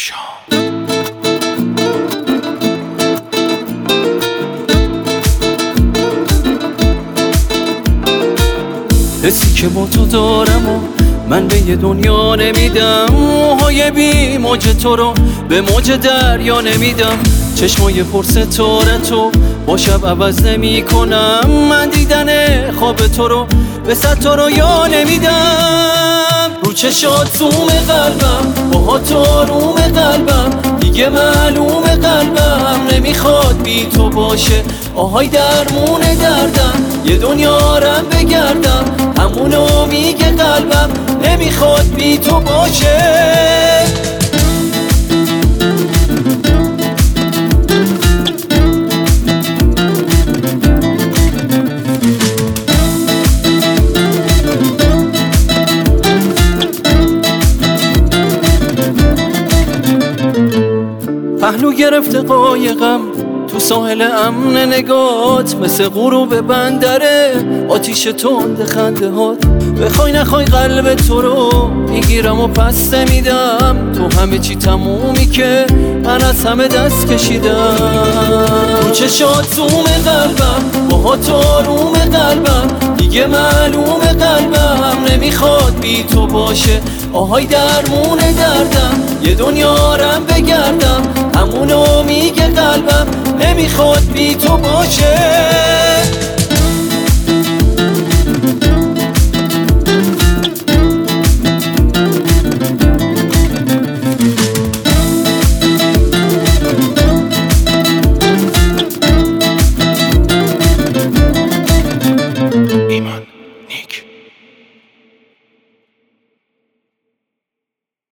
پاشا. حسی که با تو دارم و من به یه دنیا نمیدم، موهای بی موج تو رو به موج دریا نمیدم، چشمای پر ستاره تو با شب عوض نمی کنم، من دیدن خواب تو رو به صد تا رویا نمیدم. رو چشات زوم قلبم، باها تو روم قلبم، دیگه معلوم قلبم نمیخواد بی تو باشه. آهای درمون دردم، یه دنیا رم بگردم، همونو میگه قلبم نمیخواد بی تو باشه. پهلو گرفته قایقم تو ساحل امن نگات، مثل غروب بندره آتیش تند خنده هات. بخوای نخوای قلب تو رو میگیرم و پس نمیدم، تو همه چی تمومی که من از همه دست کشیدم. رو چشات زوم قلبم، باها تو روم قلبم، دیگه معلوم قلبم نمیخواد بی تو باشه. آهای درمون دردم، یه دنیا رم بگردم، همونو میگه قلبم نمیخواد بی تو باشه.